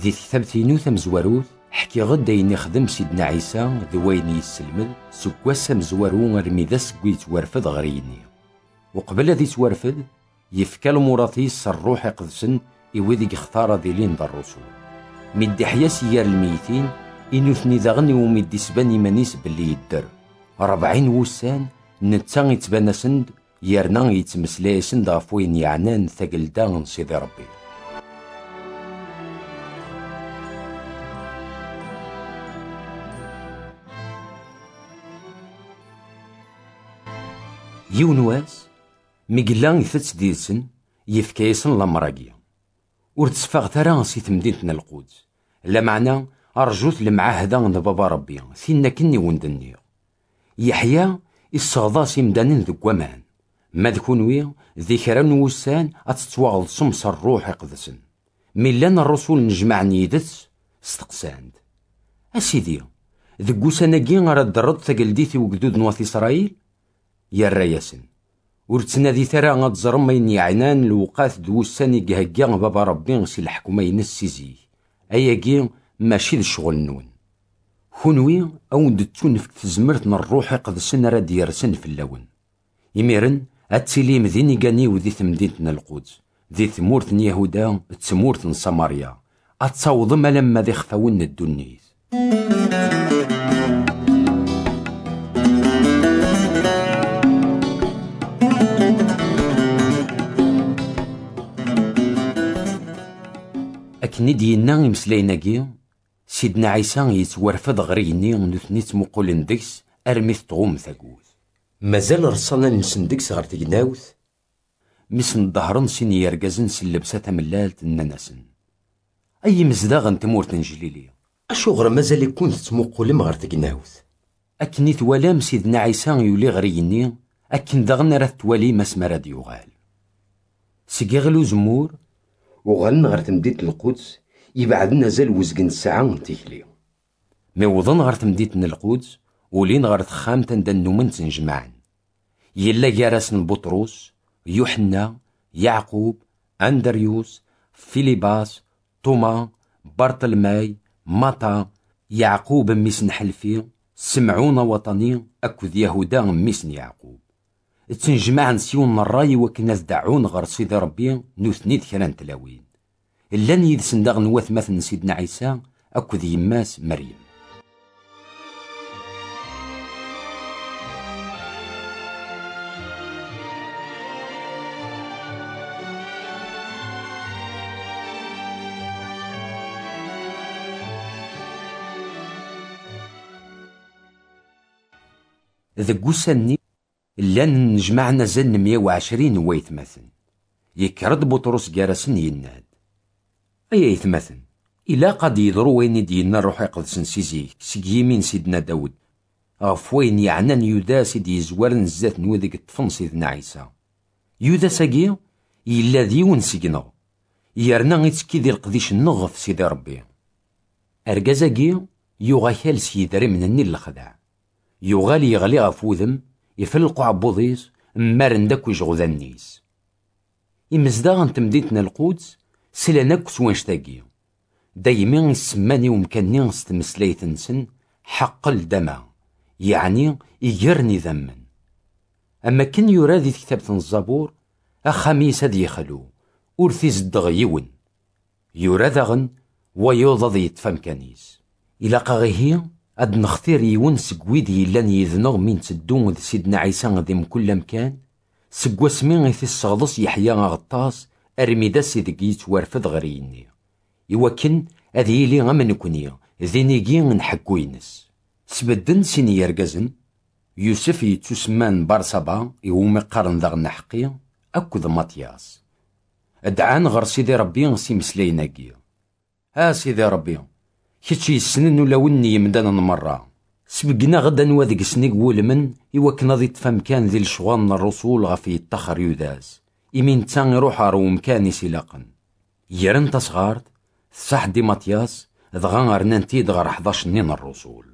ذي كتابتينو تمزواروث حكي غد أين يخدم سيدنا عيسى ذوين يسلمد سكواسا مزوارو رميدا سكويت ورفد غريني وقبل ذي تورفد يفكا المراثيس الروح يقدسن إوذي اختار ذي لين ذا الرسول مدي حيا سيار الميتين إنو ثني ذاغني ومدي سباني منيس باللي يدر 40 وسان نتا يتبانا سند يرنا يتمسلاي سند غفوين يعنان ثقلدا سيدي ربي. يون واس ميقلان يثت ديسن يفكايسن لامراقيا ور تسفاغ ترى سي تمدينتنا القدس لا معنى أرجوت المعاهدة عند بابا ربي ثينا كني وندني يحيى الصغضا سيمدانين ذك ومان ما ذكونوي ذكرى نوسان أتتواغض صمص الروح يقدسن من لان الرسول نجمع نيدس استقساند أسيدي ذك وساناكي راد درد ثقلديثي وقدود نواث إسرائيل يا الرياسن ورتنادي ترى غتزرم مين يعنان الوقات دوساني كهكا بابا ربي سي الحكومة ينسيزي أياكي ماشي الشغل نون كونوي أو ندتون في تزمرتنا الروح يقدسن راد يرسن في اللون يميرن أتسيلي مديني كاني وذي ثمدينتنا القدس ذي ثمورتن يهودا تسمورتن سماريا أتصاوض لما ذي خفاون الدنيث أكني دينا يمسلايناكي سيدنا عيسى يتورفد غريني نثني تمقولن ديكس أرميث تغوم ثاقوث مازال رصانا نسندكس غير تقناوث مسن ظهرن سين يرقزن سلبسة تملالت الناناسن أي مزداغن تمورت نجليلي أشغر مازال يكون تمقولم غير تقناوث أكني توالام سيدنا عيسى يولي غريني أكن داغن راه توالي مسما راد يغال سيقيغلو زمور وغالنا غير تمديت القدس يبعدنا زال وزقن الساعة تيكلي ميوضن غير تمديتنا القدس ولين غير تخام تندنو من تنجمعن يلا جارسن بطرس يوحنا يعقوب أندريوس فيليباس توما بارتلماي ماتا يعقوب ميسن حلفي سمعون وطني أكد يهودا ميسن يعقوب تنجمعن سيون الراي وكنا دعون غير سيدي ربي نوثني كران تلاوين اللان يدسن داغ نواث مثل سيدنا عيسى أكد يماس مريم ذك وساني لان نجمعنا زن 120 ويثمثن يكرد بطرس جارسن يناد أي يثمثن إلا قد يضرو وين دينا الروح يقدسن سيزيك سيجيمين سيدنا داود غفوين يعنان يودا سيدي يزوارن الزات نوذيك الطفن سيدنا عيسى يودا ساقي إلا ديون سيقنا يرنا يتسكي ذي القديش النغف سيدي ربي أرقازاقي يغاكال سيدري من النيل الخدع يغالي يغلي غفوذم يفلقوا عبوضيس مارن داك ويشغوذا النيس إمزداغن تمديتنا القدس سلاناك سوانشتاقي دايما يسماني ومكاني ستمسلاي تنسن حق الدما يعني يجرني ذمن أما كان يرادي كتابة الزبور أخميس هاد يخلو أرثيز الدغيون يرادغن ويوضض يتفهم كنيس إلا قاغيه أد نختار يون سكويدي لان يذنغ من تدون سيدنا عيسى ذي من كل مكان سكوا سمين غيث الصغضس يحيى غطاس أرميدا سيدك يتوارفد غريني يوكن أذي لي غمن نكوني ذينيكي نحكو ينس سبدن سيني يرقزن يوسف يتسمان بارصبا يومي قارن ذا نحقي أكد ماتياس أدعان غر سيدي ربي سي مسليناكي سيدي ربي كيتشي السنن ولا وني يمدانا مرة سبقنا غدا نواذيك سنيق ولمن يوكنا ذي تفهم كان ذي الشغان الرسول غفي التخر يوداز يمين تان يروح رو مكاني سلاقا يرن تصغارت صح دي ماتياس دغا رنانتي دغا 11 نين الرسول